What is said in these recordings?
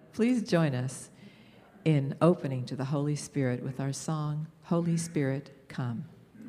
Please join us in opening to the Holy Spirit with our song, Holy Spirit, Come.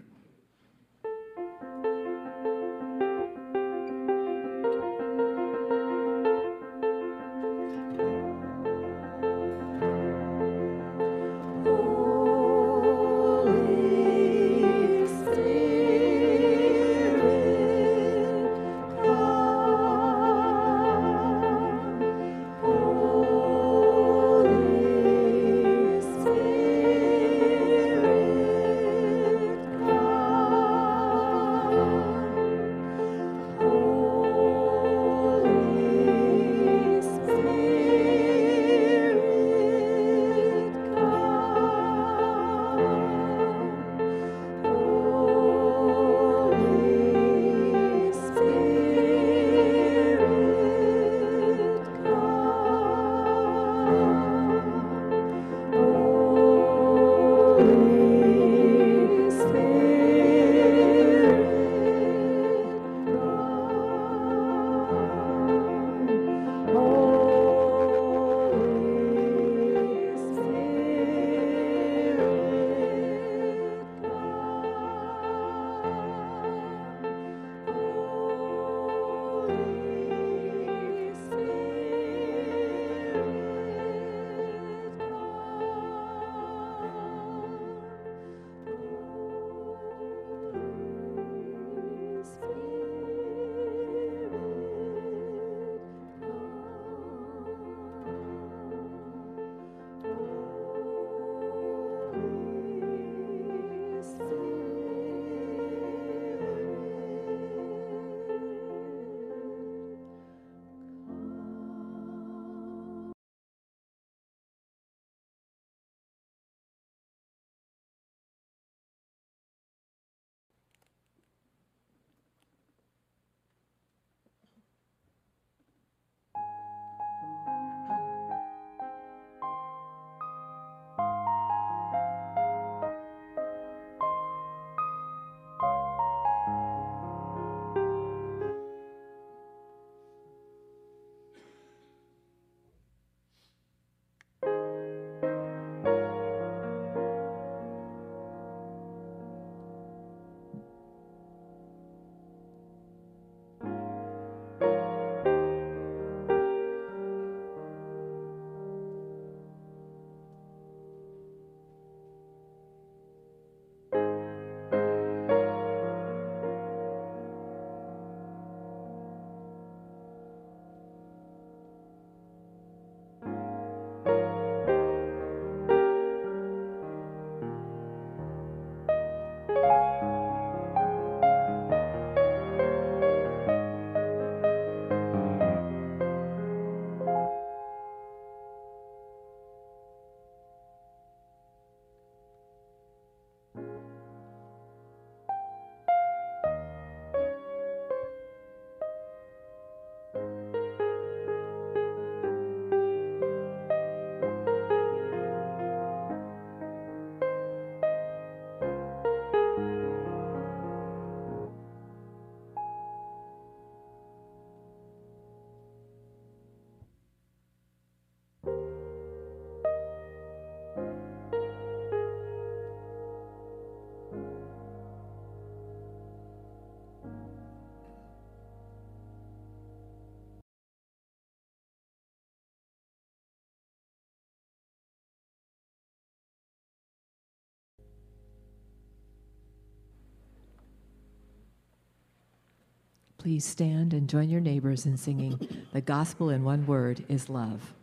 Please stand and join your neighbors in singing "The Gospel in One Word is Love."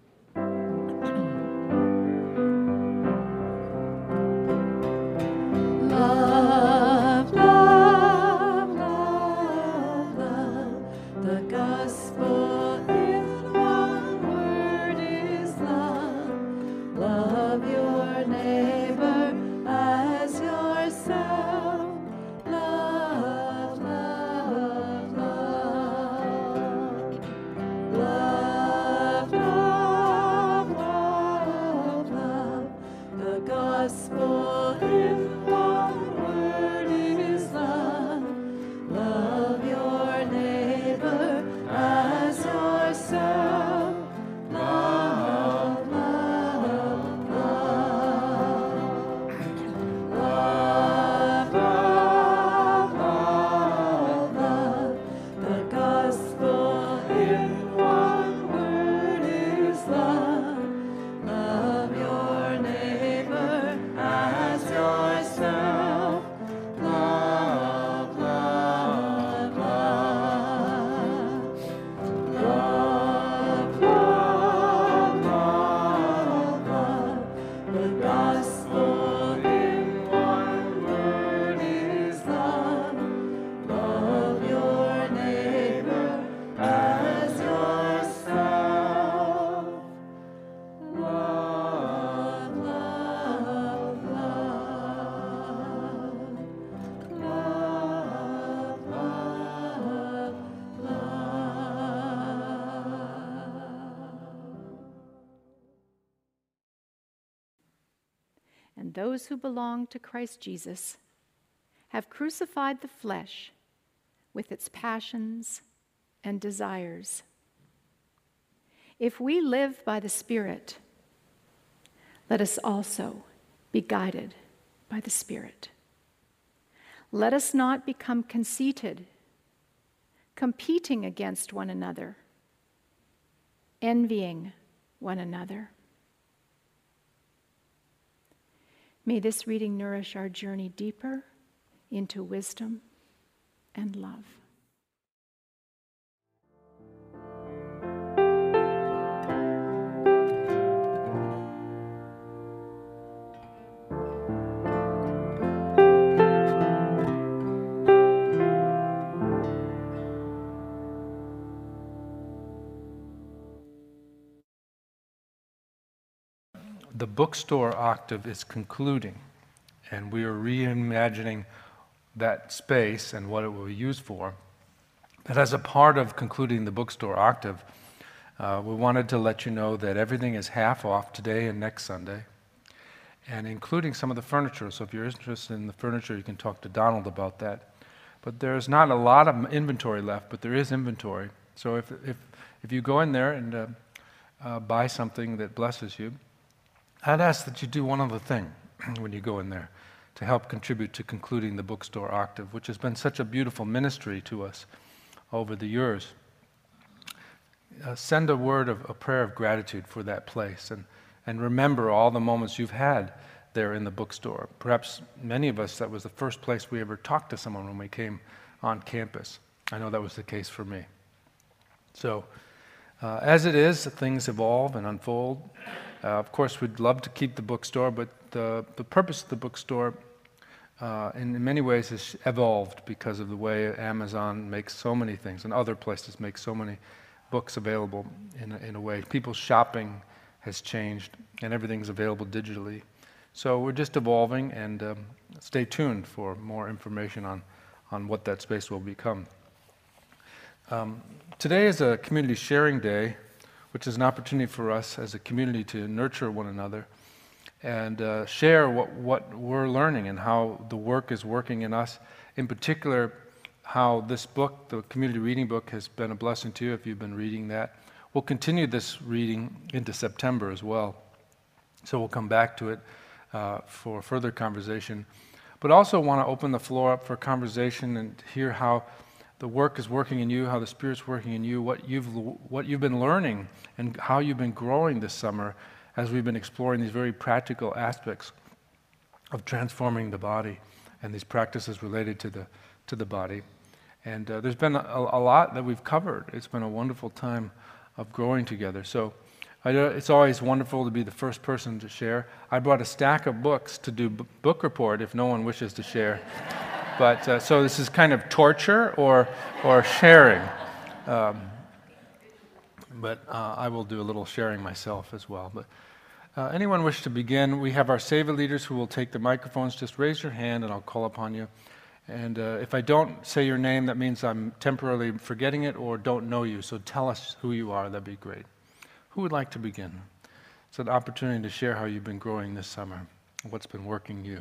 Love, love, love, love. The gospel in one word is love. Love your neighbor as yourself. Love, love, love. Love, love, love, love. The gospel in one word is love. Love your neighbor as those who belong to Christ Jesus have crucified the flesh with its passions and desires. If we live by the Spirit, let us also be guided by the Spirit. Let us not become conceited, competing against one another, envying one another. May this reading nourish our journey deeper into wisdom and love. The bookstore octave is concluding, and we are reimagining that space and what it will be used for. But as a part of concluding the bookstore octave, we wanted to let you know that everything is half off today and next Sunday, and including some of the furniture. So if you're interested in the furniture, you can talk to Donald about that. But there's not a lot of inventory left, but there is inventory. So if you go in there and buy something that blesses you, I'd ask that you do one other thing when you go in there to help contribute to concluding the bookstore octave, which has been such a beautiful ministry to us over the years. Send a word of a prayer of gratitude for that place, and remember all the moments you've had there in the bookstore. Perhaps many of us, that was the first place we ever talked to someone when we came on campus. I know that was the case for me. So, as it is, things evolve and unfold. Of course, we'd love to keep the bookstore, but the purpose of the bookstore in many ways has evolved because of the way Amazon makes so many things and other places make so many books available in a way. People's shopping has changed and everything's available digitally. So we're just evolving, and stay tuned for more information on what that space will become. Today is a community sharing day, which is an opportunity for us as a community to nurture one another and share what we're learning and how the work is working in us. In particular, how this book, the community reading book, has been a blessing to you if you've been reading that. We'll continue this reading into September as well. So we'll come back to it for further conversation. But also want to open the floor up for conversation and hear how the work is working in you, how the Spirit's working in you, what you've been learning, and how you've been growing this summer as we've been exploring these very practical aspects of transforming the body and these practices related to the body. And there's been a lot that we've covered. It's been a wonderful time of growing together. So it's always wonderful to be the first person to share. I brought a stack of books to do book report if no one wishes to share. But so this is kind of torture or sharing. But I will do a little sharing myself as well. But anyone wish to begin? We have our Seva leaders who will take the microphones. Just raise your hand and I'll call upon you. And if I don't say your name, that means I'm temporarily forgetting it or don't know you. So tell us who you are. That'd be great. Who would like to begin? It's an opportunity to share how you've been growing this summer, what's been working you.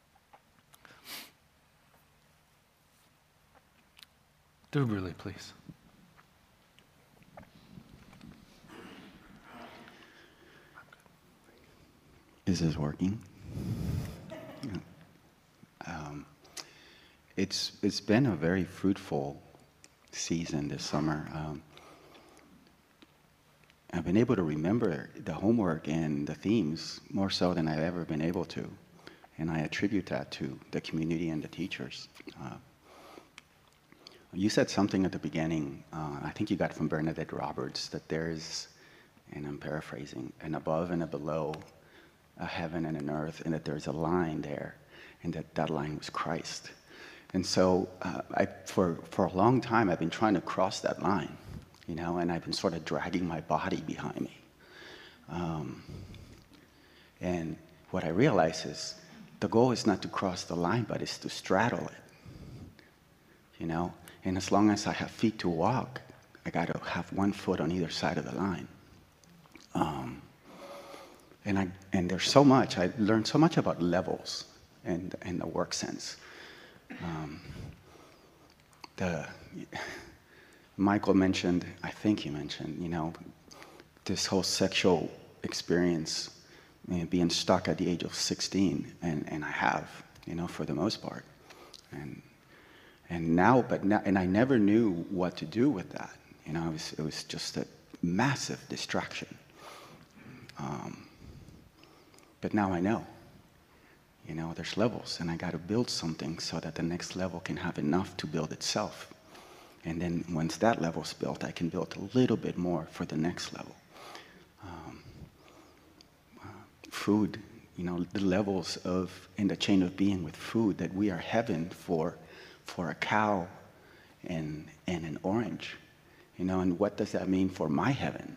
Do really, please. Is this working? It's been a very fruitful season this summer. I've been able to remember the homework and the themes more so than I've ever been able to, and I attribute that to the community and the teachers. You said something at the beginning, I think you got from Bernadette Roberts, that there's, and I'm paraphrasing, an above and a below, a heaven and an earth, and that there's a line there, and that line was Christ. And so for a long time, I've been trying to cross that line, and I've been sort of dragging my body behind me. And what I realize is the goal is not to cross the line, but it's to straddle it, And as long as I have feet to walk, I got to have one foot on either side of the line. And there's so much, I learned so much about levels and the work sense. Michael mentioned, I think he mentioned, this whole sexual experience, being stuck at the age of 16, and I have, for the most part. And I never knew what to do with that. It was just a massive distraction. But now I know. There's levels, and I got to build something so that the next level can have enough to build itself. And then once that level's built, I can build a little bit more for the next level. Food, the levels in the chain of being with food, that we are heaven for a cow and an orange. And what does that mean for my heaven?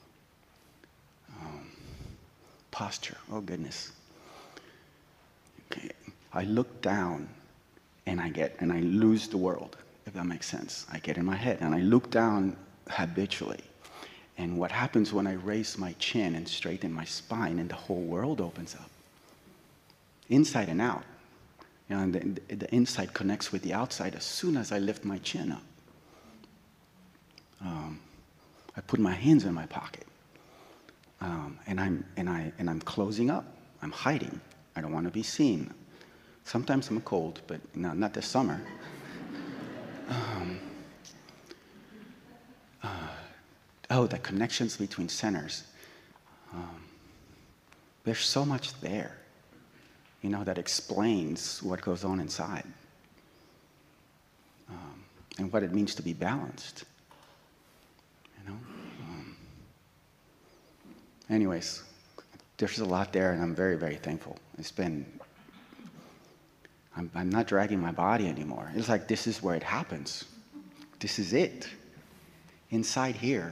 Posture, oh goodness. Okay. I look down and I lose the world, if that makes sense. I get in my head and I look down habitually. And what happens when I raise my chin and straighten my spine, and the whole world opens up. Inside and out. And the inside connects with the outside as soon as I lift my chin up. I put my hands in my pocket. And I'm closing up. I'm hiding. I don't want to be seen. Sometimes I'm cold, but not this summer. The connections between centers. There's so much there, that explains what goes on inside. And what it means to be balanced. Anyways, there's a lot there, and I'm very, very thankful. I'm not dragging my body anymore. It's like this is where it happens. This is it. Inside here.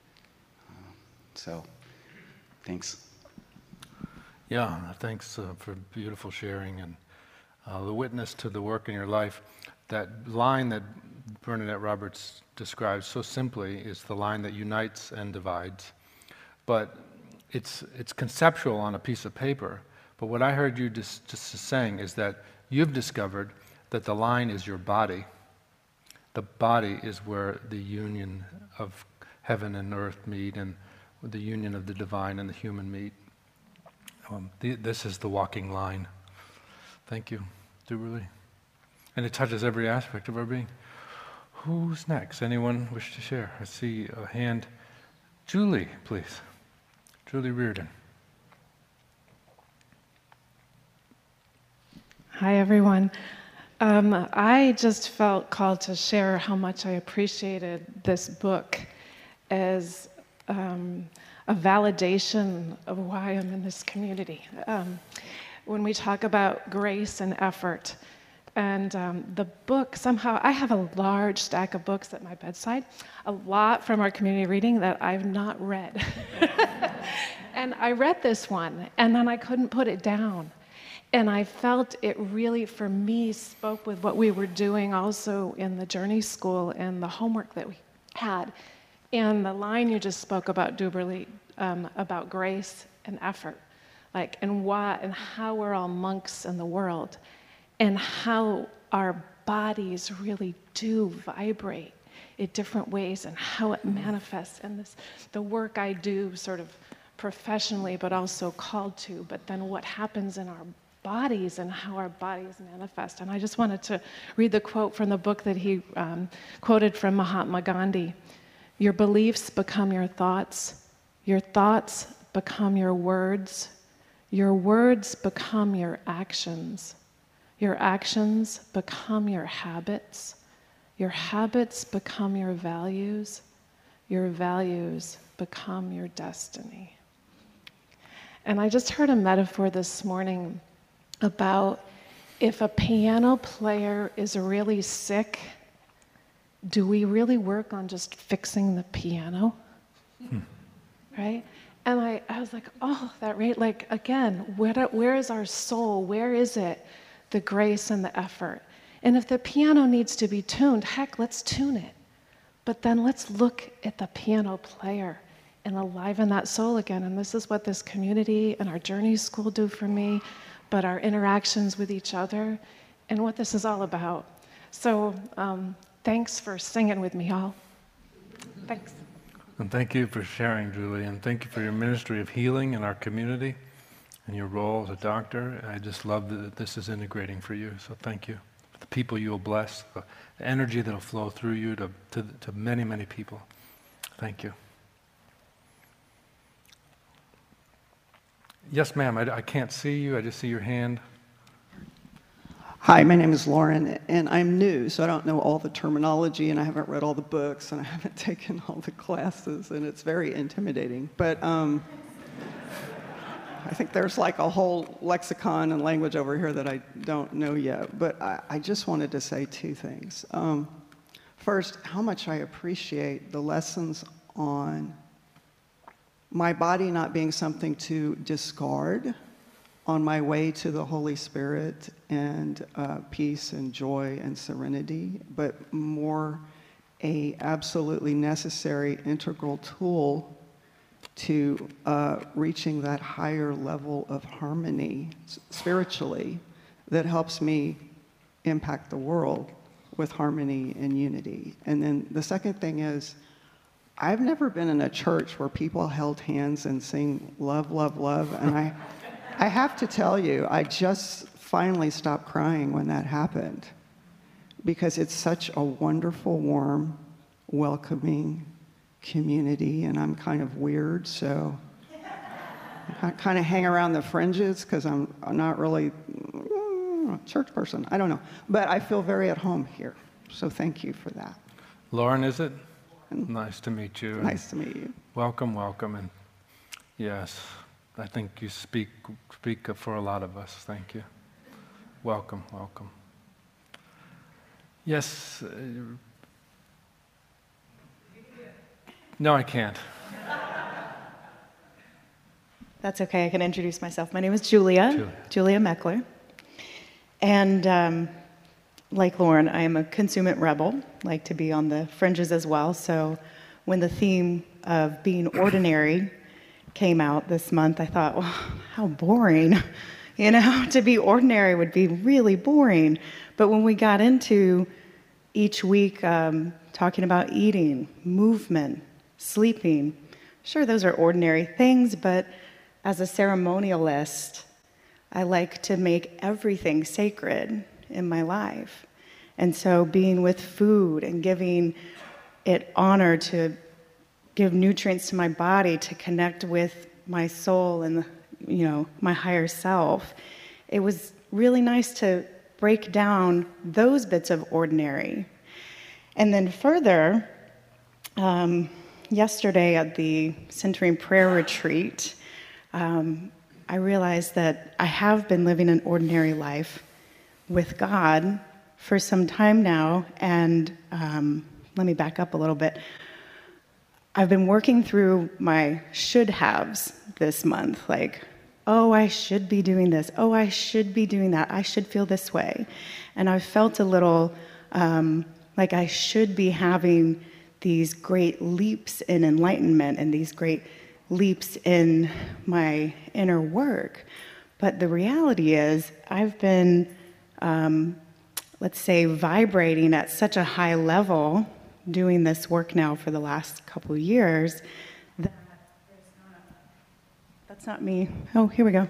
So, thanks. Yeah, thanks for beautiful sharing and the witness to the work in your life. That line that Bernadette Roberts describes so simply is the line that unites and divides. But it's conceptual on a piece of paper. But what I heard you just saying is that you've discovered that the line is your body. The body is where the union of heaven and earth meet, and the union of the divine and the human meet. This is the walking line. Thank you, Duberly. And it touches every aspect of our being. Who's next? Anyone wish to share? I see a hand. Julie, please. Julie Reardon. Hi, everyone. I just felt called to share how much I appreciated this book as a validation of why I'm in this community. When we talk about grace and effort, and the book, somehow, I have a large stack of books at my bedside, a lot from our community reading that I've not read. And I read this one, and then I couldn't put it down. And I felt it really, for me, spoke with what we were doing also in the Journey School and the homework that we had. And the line you just spoke about, Duberly, about grace and effort, and why and how we're all monks in the world, and how our bodies really do vibrate in different ways, and how it manifests. And the work I do sort of professionally, but also called to, but then what happens in our bodies and how our bodies manifest. And I just wanted to read the quote from the book that he quoted from Mahatma Gandhi. Your beliefs become your thoughts become your words become your actions become your habits become your values become your destiny. And I just heard a metaphor this morning about if a piano player is really sick, do we really work on just fixing the piano? Right? And I was like, oh, that right, again, where is our soul? Where is it? The grace and the effort. And if the piano needs to be tuned, heck, let's tune it. But then let's look at the piano player and aliven that soul again. And this is what this community and our Journey School do for me, but our interactions with each other and what this is all about. So thanks for singing with me, y'all. Thanks. And thank you for sharing, Julie, and thank you for your ministry of healing in our community and your role as a doctor. I just love that this is integrating for you, so thank you. For the people you will bless, the energy that will flow through you to many, many people. Thank you. Yes, ma'am, I can't see you, I just see your hand. Hi, my name is Lauren, and I'm new, so I don't know all the terminology, and I haven't read all the books, and I haven't taken all the classes, and it's very intimidating. But I think there's like a whole lexicon and language over here that I don't know yet. But I just wanted to say two things. First, how much I appreciate the lessons on my body not being something to discard on my way to the Holy Spirit and peace and joy and serenity, but more a absolutely necessary integral tool to reaching that higher level of harmony spiritually that helps me impact the world with harmony and unity. And then the second thing is, I've never been in a church where people held hands and sing love, love, love, and I have to tell you, I just finally stopped crying when that happened, because it's such a wonderful, warm, welcoming community, and I'm kind of weird, so I kind of hang around the fringes because I'm not really a church person. I don't know, but I feel very at home here, so thank you for that. Lauren, is it? Nice to meet you. Nice to meet you. Welcome, welcome, and yes, I think you speak for a lot of us. Thank you. Welcome, welcome. Yes. No, I can't. That's okay. I can introduce myself. My name is Julia Meckler. And like Lauren, I am a consummate rebel, like to be on the fringes as well. So when the theme of being ordinary came out this month, I thought, well, how boring. You know, to be ordinary would be really boring. But when we got into each week talking about eating, movement, sleeping, sure, those are ordinary things, but as a ceremonialist, I like to make everything sacred in my life. And so being with food and giving it honor to give nutrients to my body, to connect with my soul and, my higher self, it was really nice to break down those bits of ordinary. And then further, yesterday at the Centering Prayer Retreat, I realized that I have been living an ordinary life with God for some time now, and let me back up a little bit. I've been working through my should-haves this month, like, oh, I should be doing this, oh, I should be doing that, I should feel this way. And I've felt a little like I should be having these great leaps in enlightenment and these great leaps in my inner work. But the reality is I've been, let's say, vibrating at such a high level doing this work now for the last couple of years that that's not me. Oh, here we go.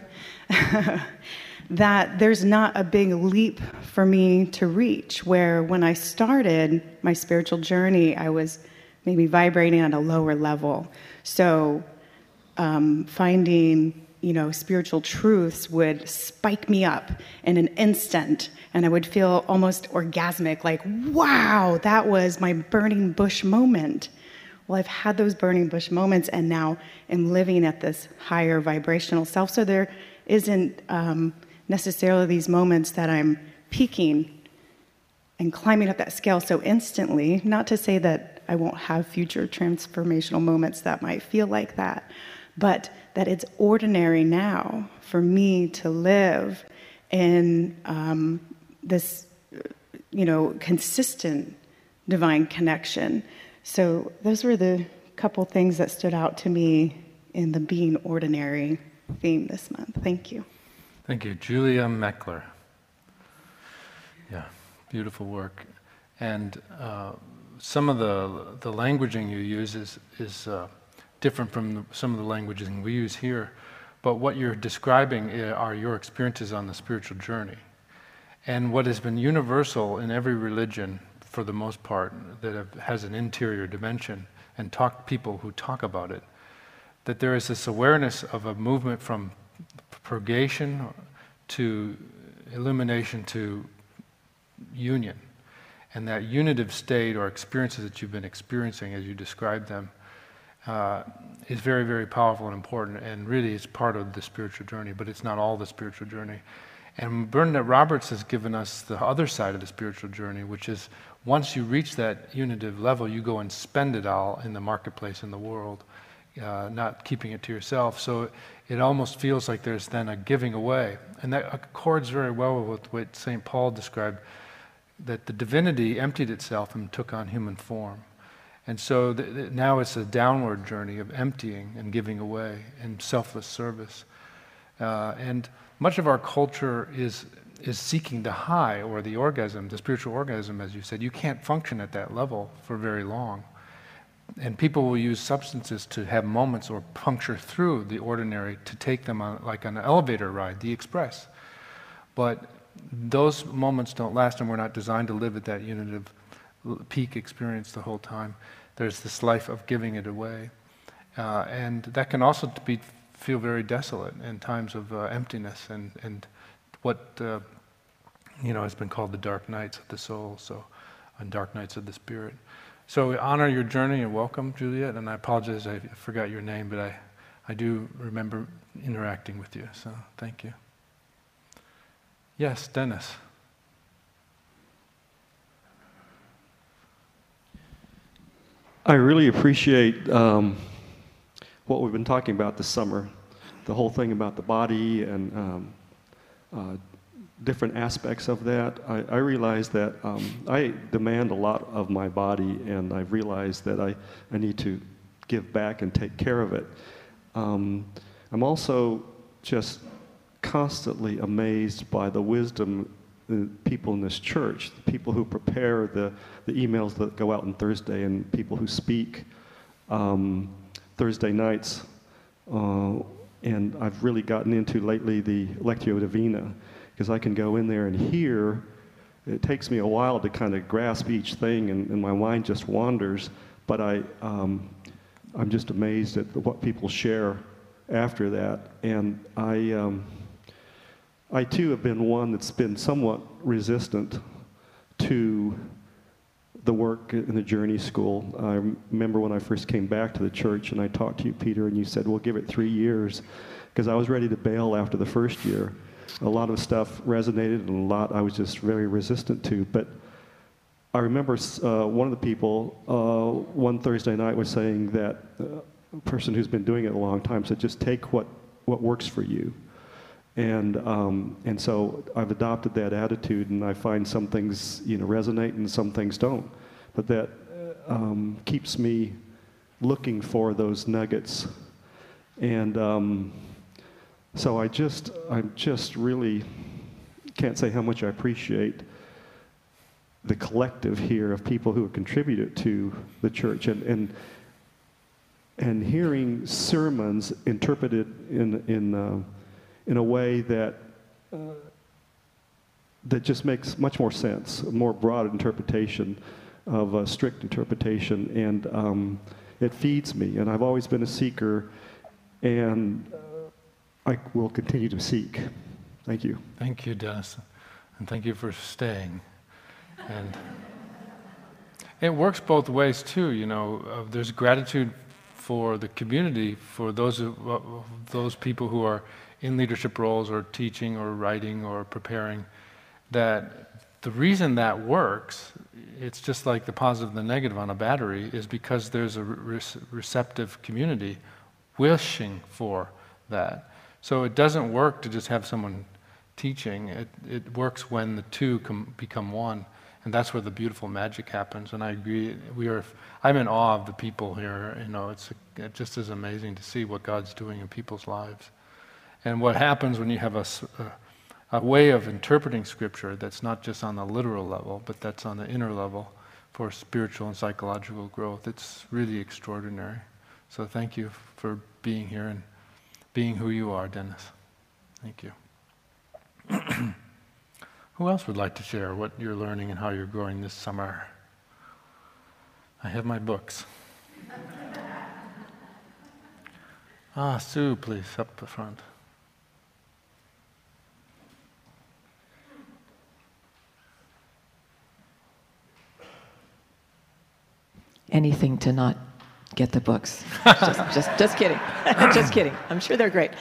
That there's not a big leap for me to reach, where when I started my spiritual journey, I was maybe vibrating at a lower level. So finding, spiritual truths would spike me up in an instant, and I would feel almost orgasmic, like, wow, that was my burning bush moment. Well, I've had those burning bush moments, and now am living at this higher vibrational self. So there isn't necessarily these moments that I'm peaking and climbing up that scale so instantly. Not to say that I won't have future transformational moments that might feel like that, but that it's ordinary now for me to live in this, consistent divine connection. So those were the couple things that stood out to me in the being ordinary theme this month. Thank you. Thank you. Julia Meckler. Yeah, beautiful work. And some of the languaging you use is different from some of the languaging we use here. But what you're describing are your experiences on the spiritual journey. And what has been universal in every religion, for the most part, that has an interior dimension, and people who talk about it, that there is this awareness of a movement from purgation to illumination to union. And that unitive state or experiences that you've been experiencing as you describe them is very, very powerful and important, and really is part of the spiritual journey, but it's not all the spiritual journey. And Bernadette Roberts has given us the other side of the spiritual journey, which is once you reach that unitive level, you go and spend it all in the marketplace, in the world, not keeping it to yourself. So it almost feels like there's then a giving away. And that accords very well with what St. Paul described, that the divinity emptied itself and took on human form. And so now it's a downward journey of emptying and giving away and selfless service. And much of our culture is seeking the high or the orgasm, the spiritual orgasm, as you said. You can't function at that level for very long. And people will use substances to have moments or puncture through the ordinary to take them on, like an elevator ride, the express. But those moments don't last, and we're not designed to live at that unitive peak experience the whole time. There's this life of giving it away. And that can also feel very desolate in times of emptiness and what has been called the dark nights of the soul, and dark nights of the spirit. So we honor your journey and welcome, Juliet, and I apologize I forgot your name, but I do remember interacting with you, so thank you. Yes, Dennis. I really appreciate what we've been talking about this summer, the whole thing about the body and different aspects of that. I realize that I demand a lot of my body, and I've realized that I need to give back and take care of it. I'm also just constantly amazed by the wisdom people in this church, the people who prepare the emails that go out on Thursday, and people who speak Thursday nights. And I've really gotten into lately the Lectio Divina, because I can go in there and hear. It takes me a while to kind of grasp each thing, and my mind just wanders, but I'm just amazed at what people share after that. And I too have been one that's been somewhat resistant to the work in the Journey School. I remember when I first came back to the church and I talked to you, Peter, and you said, well, give it 3 years, because I was ready to bail after the first year. A lot of stuff resonated, and a lot I was just very resistant to. But I remember one of the people one Thursday night was saying that a person who's been doing it a long time said, just take what works for you. And so I've adopted that attitude, and I find some things resonate and some things don't. But that keeps me looking for those nuggets. And so I just really can't say how much I appreciate the collective here of people who have contributed to the church, and hearing sermons interpreted in a way that just makes much more sense, a more broad interpretation of a strict interpretation, and it feeds me. And I've always been a seeker, and I will continue to seek. Thank you. Thank you, Dennis, and thank you for staying. And it works both ways too. There's gratitude for the community, for those people who are in leadership roles or teaching or writing or preparing, that the reason that works, it's just like the positive and the negative on a battery, is because there's a receptive community wishing for that. So it doesn't work to just have someone teaching. It works when the two become one. And that's where the beautiful magic happens. And I agree, I'm in awe of the people here. It just is amazing to see what God's doing in people's lives. And what happens when you have a way of interpreting Scripture that's not just on the literal level, but that's on the inner level for spiritual and psychological growth, it's really extraordinary. So thank you for being here and being who you are, Dennis. Thank you. Who else would like to share what you're learning and how you're growing this summer? I have my books. Sue, please, up the front. Anything to not get the books. just kidding. Just kidding. I'm sure they're great.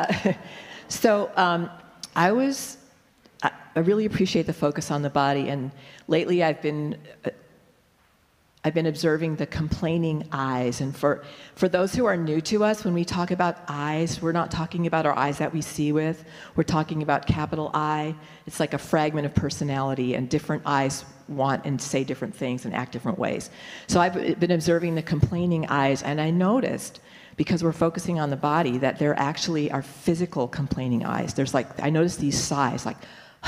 I really appreciate the focus on the body, and lately I've been observing the complaining eyes. And for those who are new to us, when we talk about eyes, we're not talking about our eyes that we see with. We're talking about capital I. It's like a fragment of personality, and different eyes want and say different things and act different ways. So I've been observing the complaining eyes, and I noticed, because we're focusing on the body, that there actually are physical complaining eyes. I noticed these sighs, like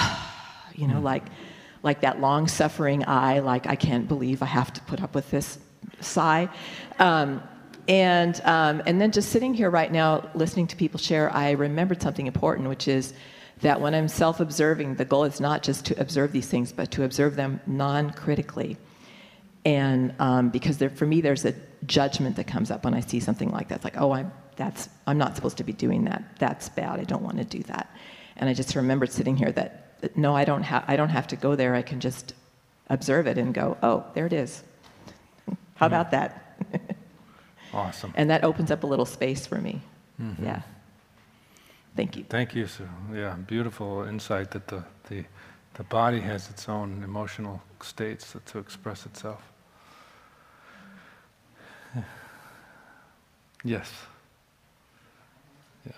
that long-suffering eye, like, I can't believe I have to put up with this sigh. And then just sitting here right now, listening to people share, I remembered something important, which is that when I'm self-observing, the goal is not just to observe these things, but to observe them non-critically. And because for me, there's a judgment that comes up when I see something like that. It's like, oh, I'm not supposed to be doing that. That's bad. I don't want to do that. And I just remembered sitting here that no, I don't have to go there. I can just observe it and go, oh, there it is. How about that? Awesome. And that opens up a little space for me. Mm-hmm. Yeah. Thank you. Thank you, Sue. Yeah, beautiful insight that the body has its own emotional states to express itself. Yes. Yes.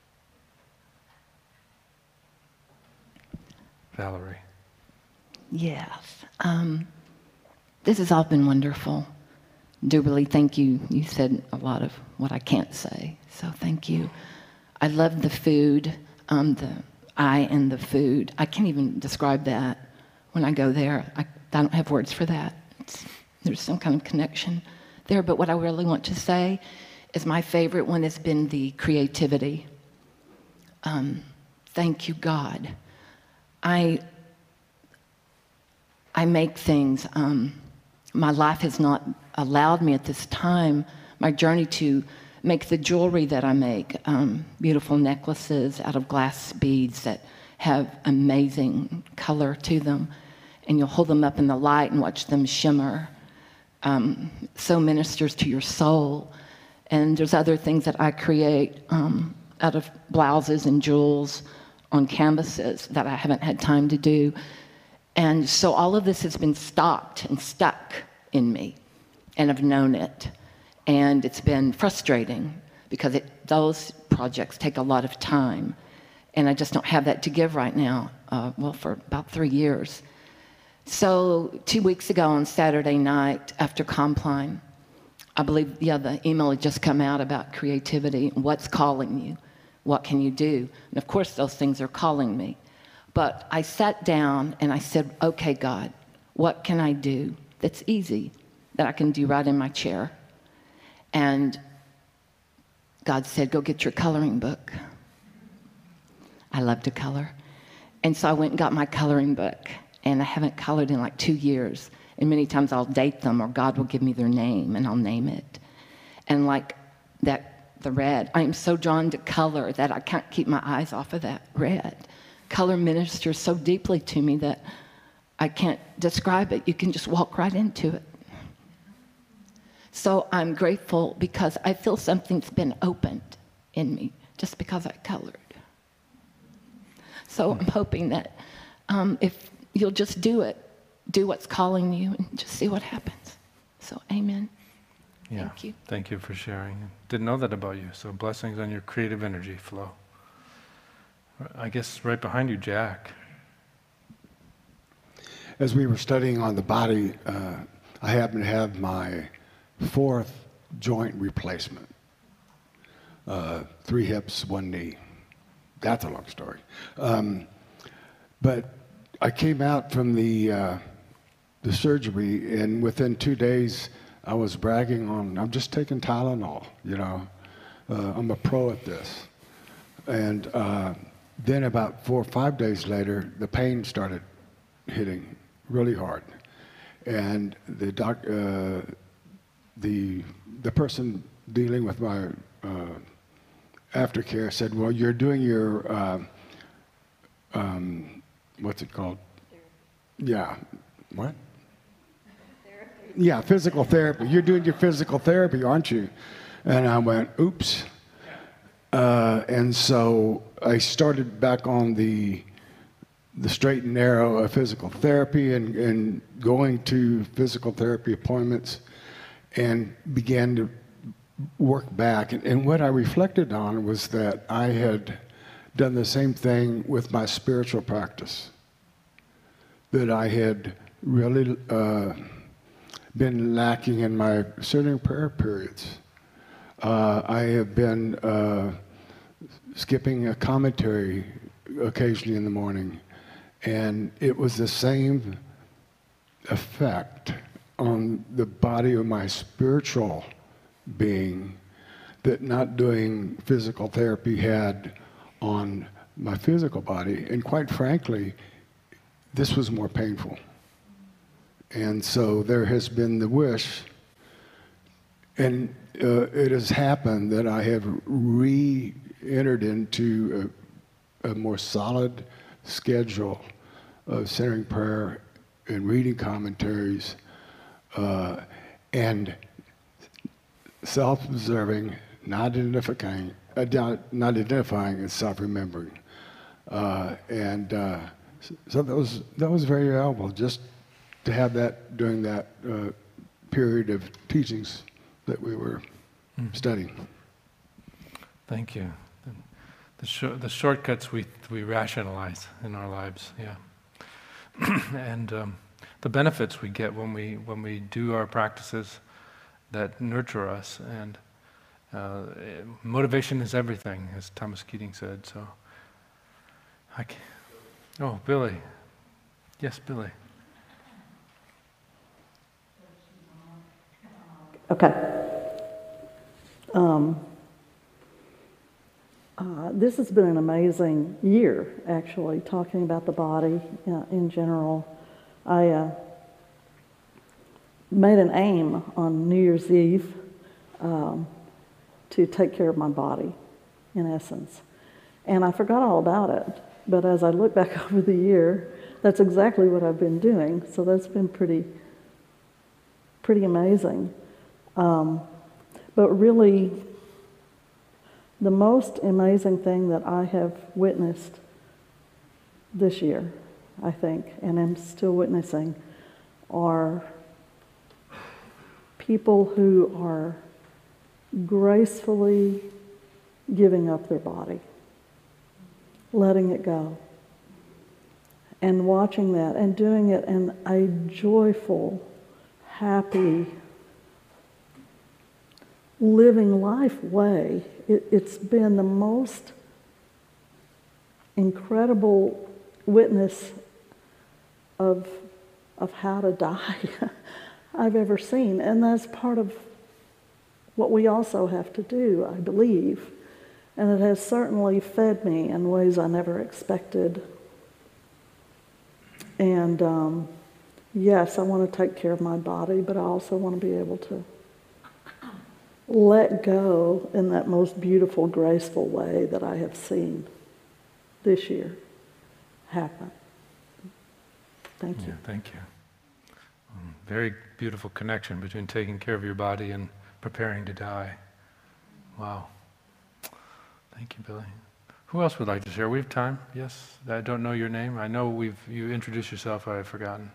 Valerie. Yes. This has all been wonderful. Do really thank you. You said a lot of what I can't say, so thank you. I love the food, the eye and the food. I can't even describe that when I go there. I don't have words for that. There's some kind of connection there. But what I really want to say is my favorite one has been the creativity. Thank you, God. I make things. My life has not allowed me at this time, my journey, to make the jewelry that I make, beautiful necklaces out of glass beads that have amazing color to them. And you'll hold them up in the light and watch them shimmer. So ministers to your soul. And there's other things that I create out of blouses and jewels on canvases that I haven't had time to do. And so all of this has been stopped and stuck in me, and I've known it. And it's been frustrating because those projects take a lot of time, and I just don't have that to give right now, for about 3 years. So 2 weeks ago on Saturday night after Compline, I believe, the email had just come out about creativity. What's calling you? What can you do? And of course those things are calling me. But I sat down and I said, okay, God, what can I do that's easy, that I can do right in my chair? And God said, go get your coloring book. I love to color. And so I went and got my coloring book, and I haven't colored in like 2 years. And many times I'll date them, or God will give me their name and I'll name it. And like that, the red, I am so drawn to color that I can't keep my eyes off of that red. Color ministers so deeply to me that I can't describe it. You can just walk right into it. So I'm grateful because I feel something's been opened in me just because I colored. So I'm hoping that if you'll just do it, do what's calling you, and just see what happens. So amen. Yeah. Thank you. Thank you for sharing. Didn't know that about you. So blessings on your creative energy flow. I guess right behind you, Jack. as we were studying on the body, I happen to have my 4th joint replacement. 3 hips, 1 knee. That's a long story. But I came out from the surgery, and within 2 days, I was bragging on, I'm just taking Tylenol, you know. I'm a pro at this. And then about 4 or 5 days later, the pain started hitting really hard. And the person dealing with my aftercare said, well, you're doing your, what's it called? Yeah. What? Therapy. Yeah, physical therapy. You're doing your physical therapy, aren't you? And I went, oops. And so I started back on the straight and narrow of physical therapy and going to physical therapy appointments and began to work back. And what I reflected on was that I had done the same thing with my spiritual practice, that I had really been lacking in my certain prayer periods. I have been skipping a commentary occasionally in the morning, and it was the same effect on the body of my spiritual being that not doing physical therapy had on my physical body. And quite frankly, this was more painful. And so there has been the wish, and it has happened that I have re-entered into a more solid schedule of centering prayer and reading commentaries and self-observing, not identifying and self-remembering. So that was very valuable, just to have that during that period of teachings that we were studying. Thank you. The shortcuts we rationalize in our lives, yeah. And the benefits we get when we do our practices that nurture us, and motivation is everything, as Thomas Keating said. So, oh, Billy, yes, Billy. Okay. This has been an amazing year, actually, talking about the body in general. I made an aim on New Year's Eve to take care of my body, in essence. And I forgot all about it. But as I look back over the year, that's exactly what I've been doing. So that's been pretty amazing. But really, the most amazing thing that I have witnessed this year, I think, and am still witnessing, are people who are gracefully giving up their body, letting it go, and watching that and doing it in a joyful, happy, living life way. It's been the most incredible witness of how to die I've ever seen. And that's part of what we also have to do, I believe. And it has certainly fed me in ways I never expected. And yes, I want to take care of my body, but I also want to be able to let go in that most beautiful, graceful way that I have seen this year happen. Thank you. Yeah, thank you. Very beautiful connection between taking care of your body and preparing to die. Wow. Thank you, Billy. Who else would like to share? We have time? Yes? I don't know your name. I know you introduced yourself, I've forgotten.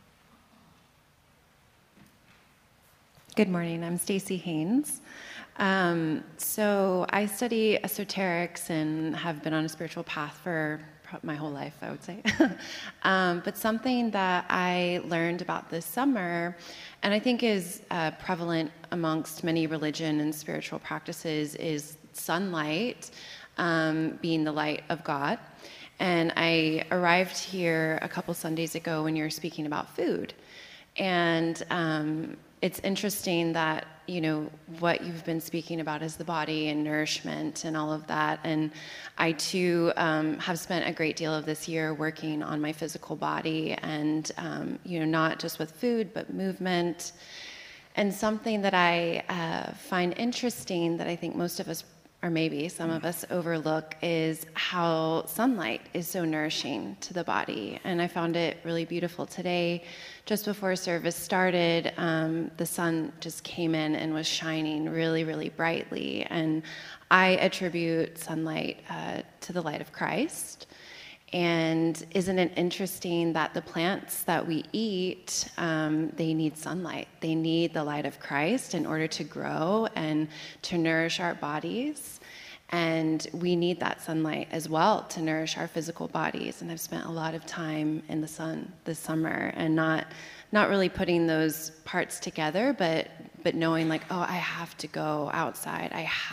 Good morning, I'm Stacy Haynes. So I study esoterics and have been on a spiritual path for my whole life, I would say. But something that I learned about this summer, and I think is prevalent amongst many religion and spiritual practices, is sunlight being the light of God. And I arrived here a couple Sundays ago when you were speaking about food. And it's interesting that, you know, what you've been speaking about is the body and nourishment and all of that. And I, too, have spent a great deal of this year working on my physical body and, you know, not just with food, but movement. And something that I find interesting that I think most of us, or maybe some of us, overlook is how sunlight is so nourishing to the body. And I found it really beautiful today. Just before service started, the sun just came in and was shining really, really brightly. And I attribute sunlight to the light of Christ. And isn't it interesting that the plants that we eat, they need sunlight. They need the light of Christ in order to grow and to nourish our bodies. And we need that sunlight as well to nourish our physical bodies. And I've spent a lot of time in the sun this summer and not really putting those parts together, but knowing like, oh, I have to go outside.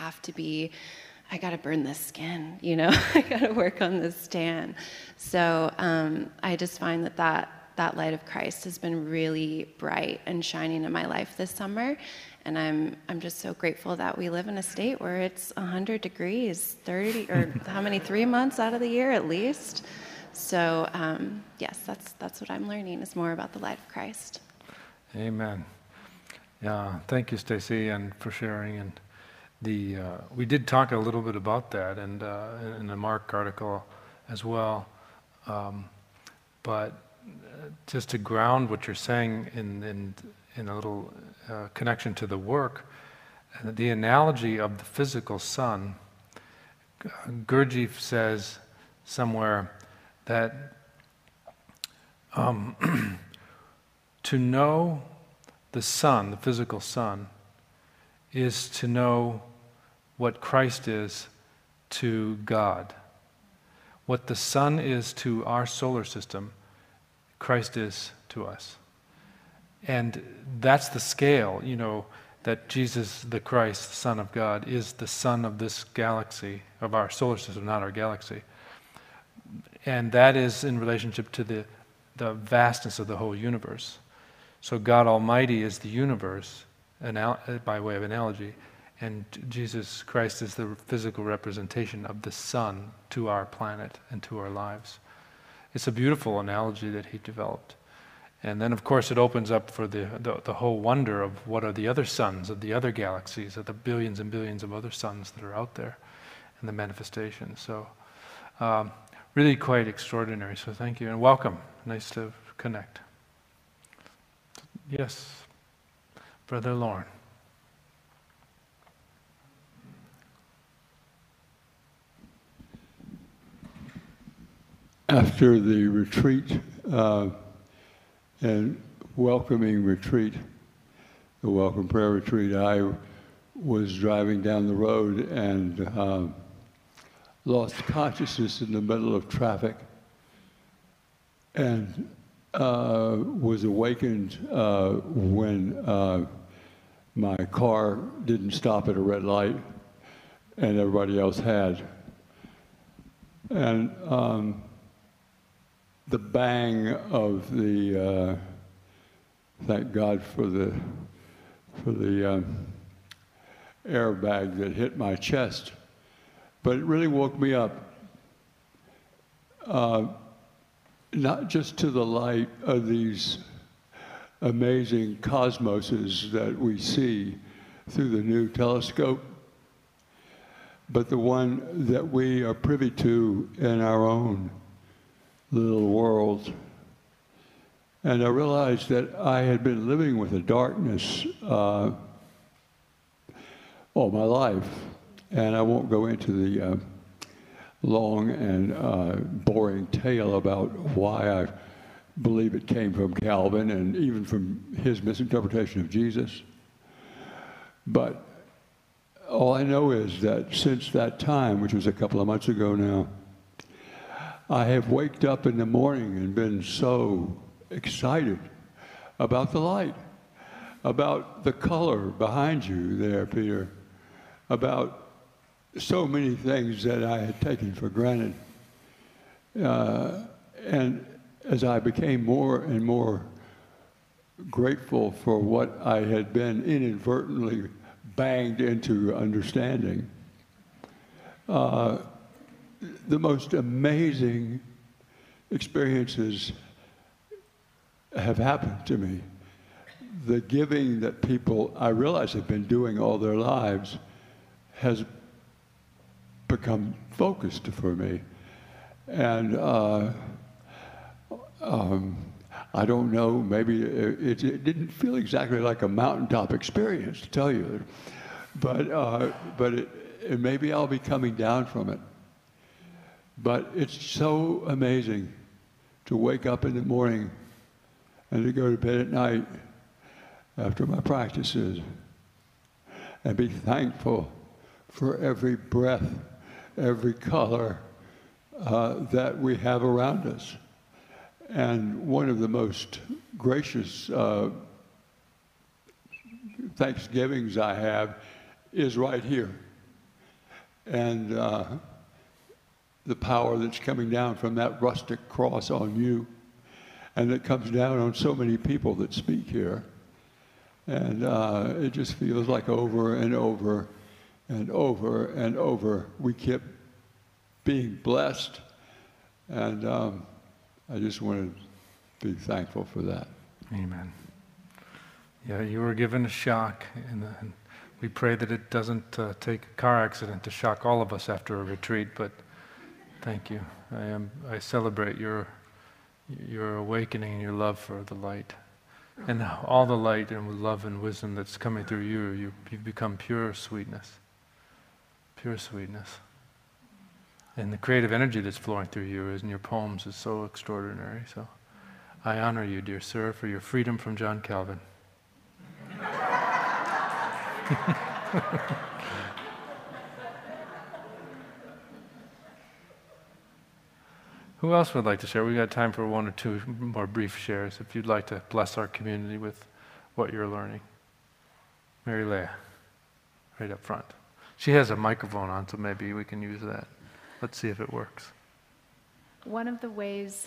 I got to burn this skin, you know, I got to work on this tan. So I just find that light of Christ has been really bright and shining in my life this summer. And I'm just so grateful that we live in a state where it's 100 degrees, 30, or how many, 3 months out of the year at least. So yes, that's what I'm learning, is more about the light of Christ. Amen. Yeah, thank you, Stacy, and for sharing. And we did talk a little bit about that, and in the Mark article as well. But just to ground what you're saying in a little connection to the work, the analogy of the physical sun, Gurdjieff says somewhere that to know the sun, the physical sun, is to know what Christ is to God. What the sun is to our solar system, Christ is to us. And that's the scale, you know, that Jesus, the Christ, the Son of God, is the sun of this galaxy, of our solar system, not our galaxy. And that is in relationship to the vastness of the whole universe. So God Almighty is the universe, by way of analogy, and Jesus Christ is the physical representation of the sun to our planet and to our lives. It's a beautiful analogy that he developed. And then, of course, it opens up for the whole wonder of what are the other suns of the other galaxies, of the billions and billions of other suns that are out there, and the manifestations. So really quite extraordinary. So thank you, and welcome. Nice to connect. Yes, Brother Lauren. After the retreat and welcoming retreat, the welcome prayer retreat, I was driving down the road and lost consciousness in the middle of traffic, and was awakened when my car didn't stop at a red light and everybody else had. And the bang of the, thank God for the airbag that hit my chest, but it really woke me up. Not just to the light of these amazing cosmoses that we see through the new telescope, but the one that we are privy to in our own little world. And I realized that I had been living with a darkness all my life. And I won't go into the long and boring tale about why I believe it came from Calvin and even from his misinterpretation of Jesus. But all I know is that since that time, which was a couple of months ago now, I have waked up in the morning and been so excited about the light, about the color behind you there, Peter, about so many things that I had taken for granted. And as I became more and more grateful for what I had been inadvertently banged into understanding, the most amazing experiences have happened to me. The giving that people, I realize, have been doing all their lives has become focused for me. And I don't know, maybe it didn't feel exactly like a mountaintop experience, to tell you. But maybe I'll be coming down from it. But it's so amazing to wake up in the morning and to go to bed at night after my practices and be thankful for every breath, every color that we have around us. And one of the most gracious Thanksgivings I have is right here. And the power that's coming down from that rustic cross on you, and that comes down on so many people that speak here. And it just feels like over and over and over and over we keep being blessed. And I just want to be thankful for that. Amen. Yeah, you were given a shock, and we pray that it doesn't take a car accident to shock all of us after a retreat, but thank you. I celebrate your awakening and your love for the light. And all the light and love and wisdom that's coming through you, you've become pure sweetness. Pure sweetness. And the creative energy that's flowing through you in your poems is so extraordinary. So I honor you, dear sir, for your freedom from John Calvin. Who else would like to share? We got time for one or two more brief shares. If you'd like to bless our community with what you're learning. Mary Leah, right up front. She has a microphone on, so maybe we can use that. Let's see if it works. One of the ways,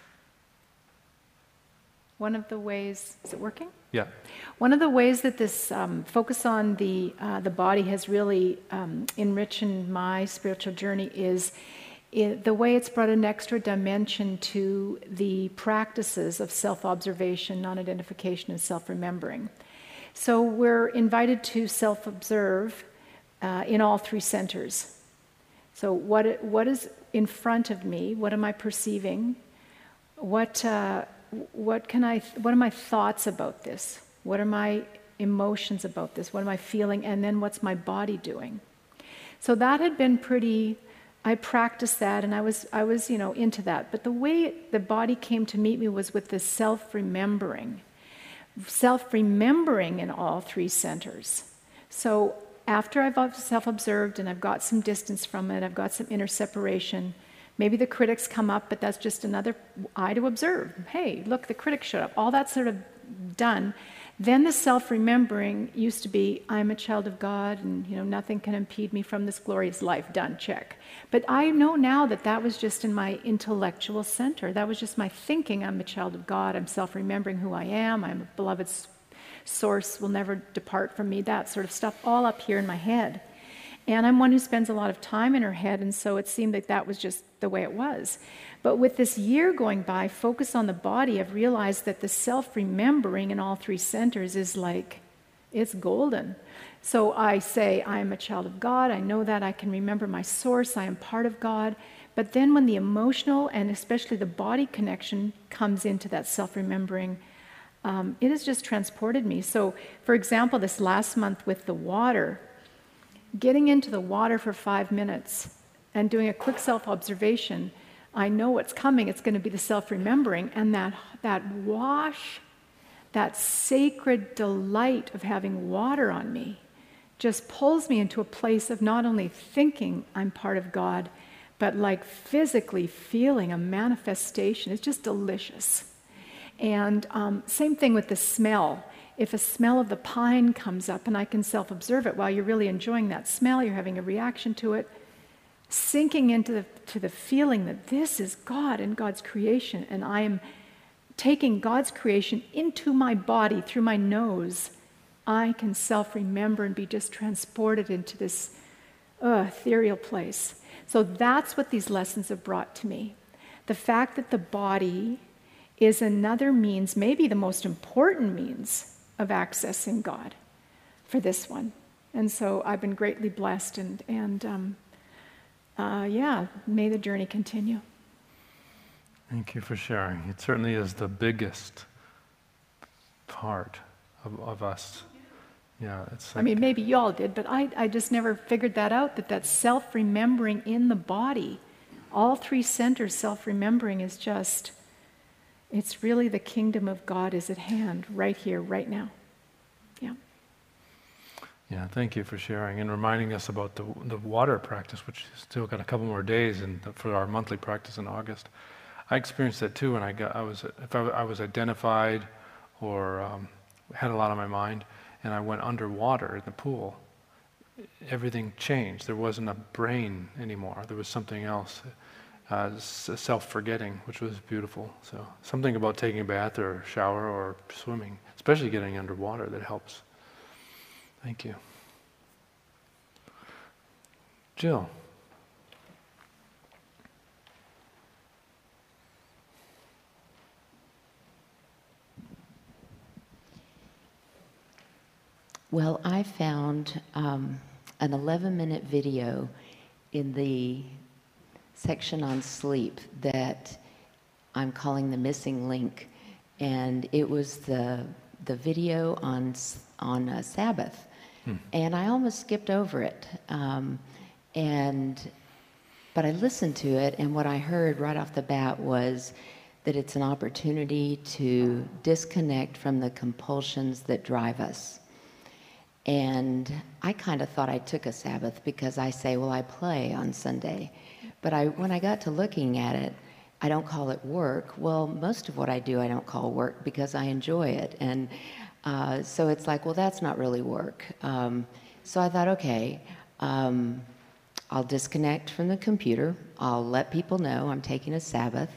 is it working? Yeah. One of the ways that this focus on the body has really enriched my spiritual journey is the way it's brought an extra dimension to the practices of self-observation, non-identification, and self-remembering. So we're invited to self-observe in all three centers. So what is in front of me? What am I perceiving? What are my thoughts about this? What are my emotions about this? What am I feeling? And then what's my body doing? So that had been pretty. I practiced that, and I was into that. But the way the body came to meet me was with this self-remembering in all three centers. So after I've self-observed and I've got some distance from it, I've got some inner separation, maybe the critics come up, but that's just another eye to observe. Hey, look, the critic showed up. All that's sort of done. Then the self-remembering used to be, I'm a child of God, and nothing can impede me from this glorious life. Done, check. But I know now that was just in my intellectual center. That was just my thinking. I'm a child of God. I'm self-remembering who I am. I'm a beloved source, will never depart from me. That sort of stuff, all up here in my head. And I'm one who spends a lot of time in her head, and so it seemed like that was just the way it was. But with this year going by, focus on the body, I've realized that the self-remembering in all three centers is like, it's golden. So I say, I am a child of God. I know that. I can remember my source. I am part of God. But then when the emotional and especially the body connection comes into that self-remembering, it has just transported me. So, for example, this last month with the water, getting into the water for 5 minutes and doing a quick self-observation, I know what's coming. It's going to be the self-remembering, and that wash, that sacred delight of having water on me just pulls me into a place of not only thinking I'm part of God, but like physically feeling a manifestation is just delicious. And same thing with the smell. If a smell of the pine comes up and I can self-observe it while you're really enjoying that smell, you're having a reaction to it, sinking into the feeling that this is God and God's creation, and I am taking God's creation into my body through my nose, I can self-remember and be just transported into this ethereal place. So that's what these lessons have brought to me. The fact that the body is another means, maybe the most important means of accessing God for this one. And so I've been greatly blessed, and may the journey continue. Thank you for sharing. It certainly is the biggest part of us. Yeah, it's like, I mean, maybe y'all did, but I just never figured that out, that self-remembering in the body, all three centers self-remembering is just, it's really the kingdom of God is at hand right here, right now. Yeah. Yeah, thank you for sharing and reminding us about the water practice, which still got a couple more days for our monthly practice in August. I experienced that too when I was identified or had a lot on my mind, and I went underwater in the pool. Everything changed. There wasn't a brain anymore. There was something else, self-forgetting, which was beautiful. So something about taking a bath or a shower or swimming, especially getting underwater, that helps. Thank you. Jill. Well, I found an 11-minute video in the section on sleep that I'm calling the missing link, and it was the video on Sabbath, and I almost skipped over it, but I listened to it, and what I heard right off the bat was that it's an opportunity to disconnect from the compulsions that drive us. And I kind of thought I took a Sabbath because I say, well, I play on Sunday. But when I got to looking at it, I don't call it work. Well, most of what I do I don't call work because I enjoy it. And so it's like, well, that's not really work. So I thought, okay, I'll disconnect from the computer. I'll let people know I'm taking a Sabbath.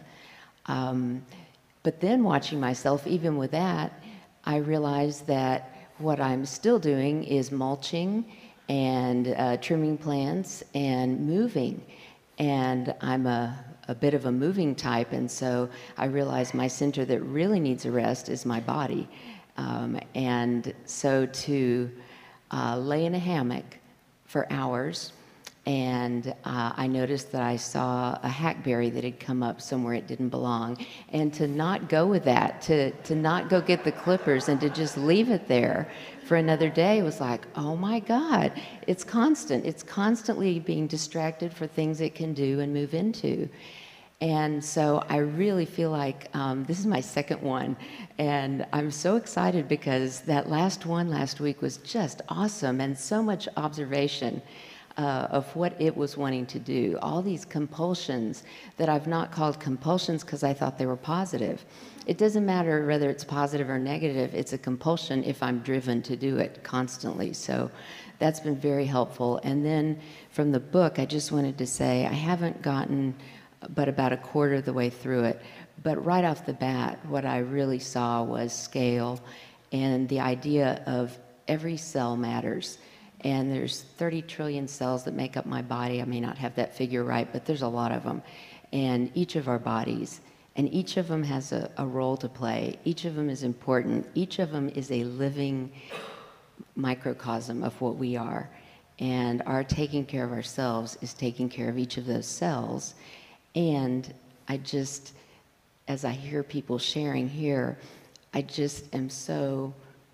But then watching myself, even with that, I realized that what I'm still doing is mulching and trimming plants and moving. And I'm a bit of a moving type, and so I realized my center that really needs a rest is my body. And so to lay in a hammock for hours, and I noticed that I saw a hackberry that had come up somewhere it didn't belong, and to not go with that, to not go get the clippers and to just leave it there for another day was like, oh my God, it's constant. It's constantly being distracted for things it can do and move into. And so I really feel like this is my second one, and I'm so excited because that last one last week was just awesome and so much observation of what it was wanting to do. All these compulsions that I've not called compulsions because I thought they were positive. It doesn't matter whether it's positive or negative, it's a compulsion if I'm driven to do it constantly. So that's been very helpful. And then from the book, I just wanted to say I haven't gotten but about a quarter of the way through it. But right off the bat, what I really saw was scale and the idea of every cell matters. And there's 30 trillion cells that make up my body. I may not have that figure right, but there's a lot of them. And each of our bodies, and each of them has a role to play. Each of them is important. Each of them is a living microcosm of what we are. And our taking care of ourselves is taking care of each of those cells. And I just, as I hear people sharing here, I just am so,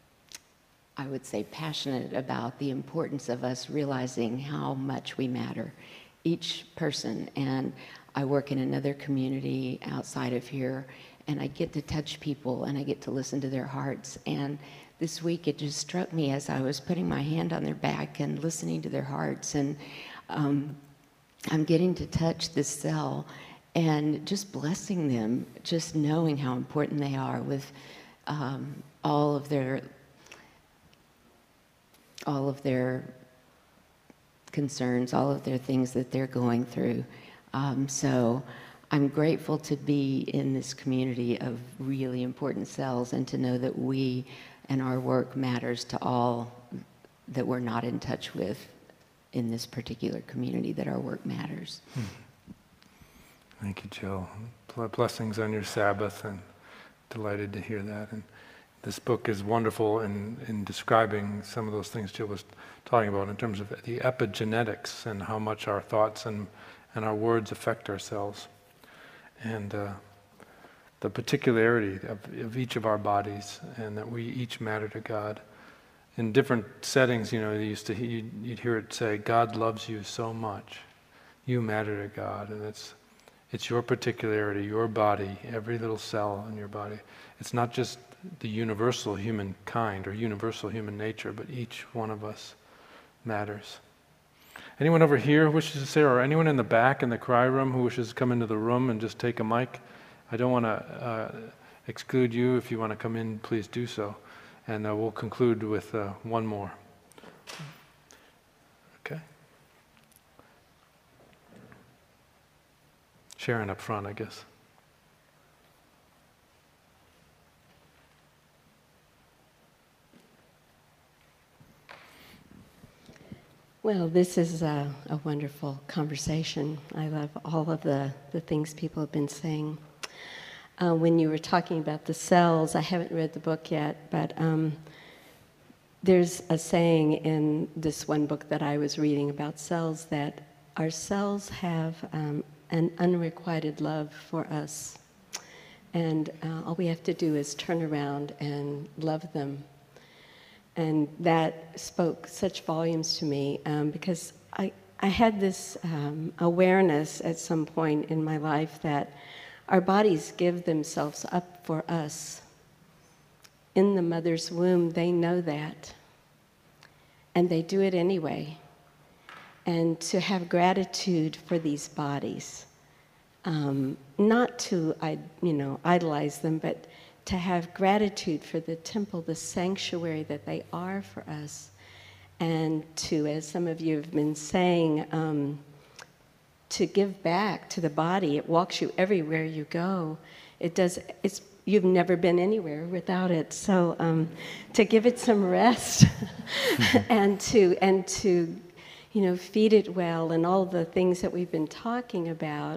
I would say, passionate about the importance of us realizing how much we matter, each person. And I work in another community outside of here, and I get to touch people, and I get to listen to their hearts. And this week it just struck me as I was putting my hand on their back and listening to their hearts. And I'm getting to touch this cell and just blessing them, just knowing how important they are with all of their concerns, all of their things that they're going through. So I'm grateful to be in this community of really important cells and to know that we and our work matters to all that we're not in touch with in this particular community, that our work matters. Thank you, Jill. Blessings on your Sabbath, and delighted to hear that. And this book is wonderful in describing some of those things Jill was talking about in terms of the epigenetics and how much our thoughts and our words affect ourselves. And the particularity of each of our bodies, and that we each matter to God. In different settings, you'd hear it say, God loves you so much. You matter to God. And it's your particularity, your body, every little cell in your body. It's not just the universal human kind or universal human nature, but each one of us matters. Anyone over here who wishes to say, or anyone in the back in the cry room who wishes to come into the room and just take a mic? I don't want to exclude you. If you want to come in, please do so. And we'll conclude with one more. Okay. Sharon up front, I guess. Well, this is a wonderful conversation. I love all of the things people have been saying. When you were talking about the cells, I haven't read the book yet, but there's a saying in this one book that I was reading about cells, that our cells have an unrequited love for us. And all we have to do is turn around and love them. And that spoke such volumes to me because I had this awareness at some point in my life that our bodies give themselves up for us. In the mother's womb, they know that. And they do it anyway. And to have gratitude for these bodies, not to idolize them, but to have gratitude for the temple, the sanctuary that they are for us, and to, as some of you have been saying, to give back to the body. It walks you everywhere you go. You've never been anywhere without it. So to give it some rest and to feed it well, and all the things that we've been talking about.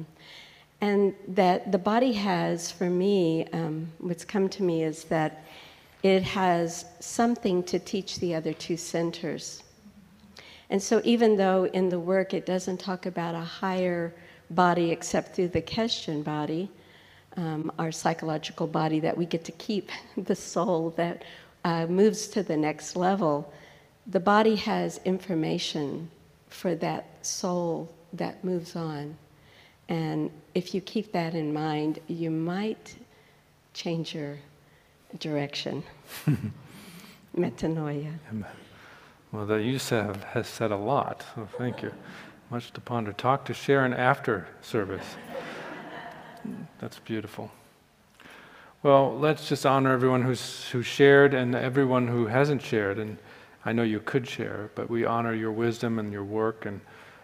And that the body has, for me, what's come to me is that it has something to teach the other two centers. And so even though in the work it doesn't talk about a higher body except through the Keshen body, our psychological body that we get to keep, the soul that moves to the next level, the body has information for that soul that moves on. And if you keep that in mind, you might change your direction. Metanoia. Well, that you has said a lot, so thank you. Much to ponder. Talk to Sharon after service. That's beautiful. Well, let's just honor everyone who shared and everyone who hasn't shared. And I know you could share, but we honor your wisdom and your work. And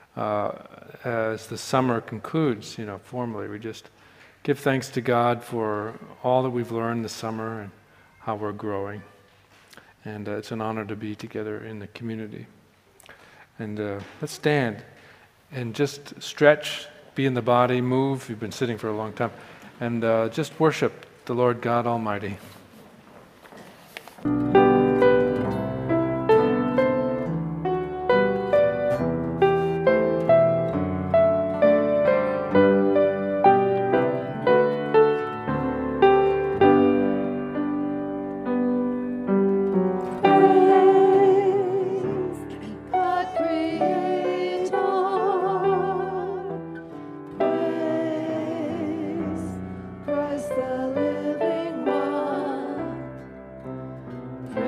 as the summer concludes, formally, we just give thanks to God for all that we've learned this summer and how we're growing. And it's an honor to be together in the community. And let's stand and just stretch, be in the body, move. You've been sitting for a long time. And just worship the Lord God Almighty. Christ the living one.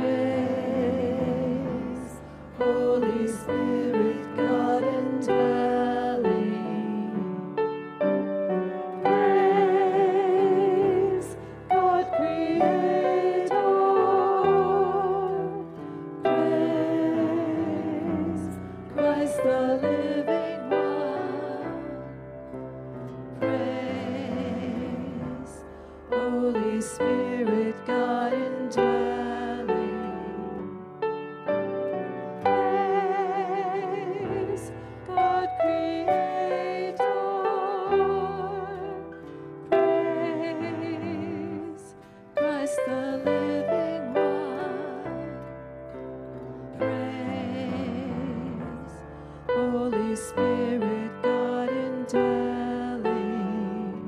Holy Spirit, God indwelling.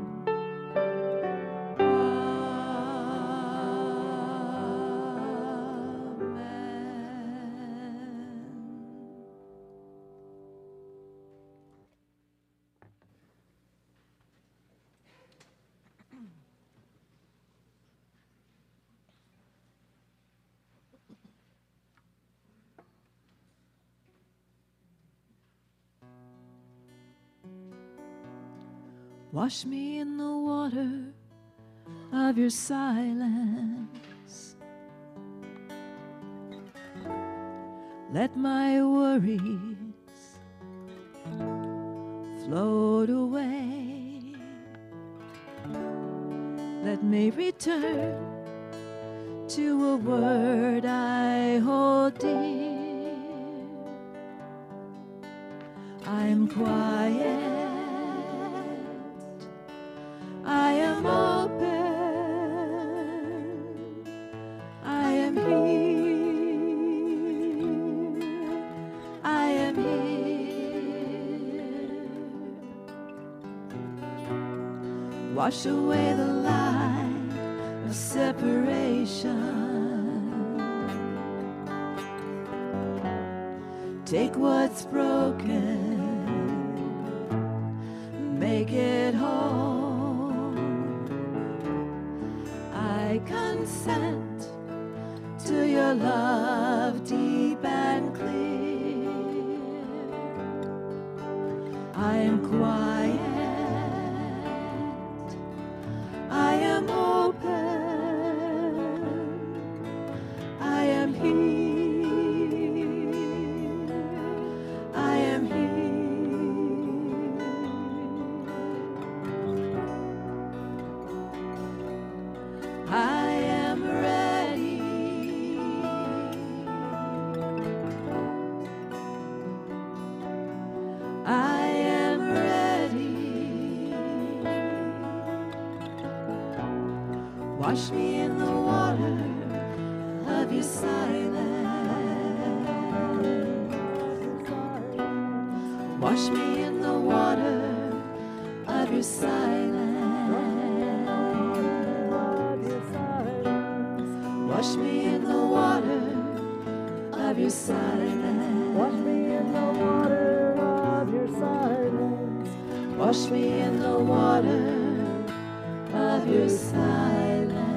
Wash me in the water of your silence. Let my worries float away. Let me return to a word I hold dear. I'm quiet. I am open, I am here, I am here. Wash away the lie of separation. Take what's broken, make it whole. I consent to your love deep and clear. I am quiet, I am open, I am here, I am here. I am ready. I am ready. Wash me in the water of your silence. Wash me in the water of your silence. Wash me in the water of your silence. Wash me in the water of your silence. Wash me in the water of your silence.